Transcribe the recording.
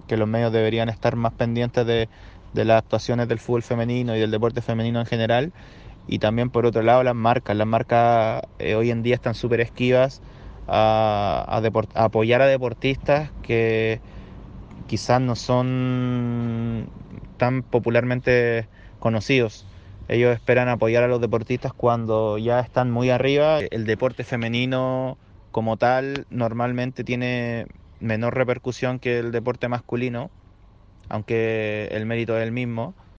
que los medios deberían estar más pendientes de las actuaciones del fútbol femenino y del deporte femenino en general. Y también por otro lado las marcas hoy en día están súper esquivas a apoyar a deportistas que quizás no son tan popularmente conocidos. Ellos esperan apoyar a los deportistas cuando ya están muy arriba. El deporte femenino como tal normalmente tiene menor repercusión que el deporte masculino, aunque el mérito es el mismo.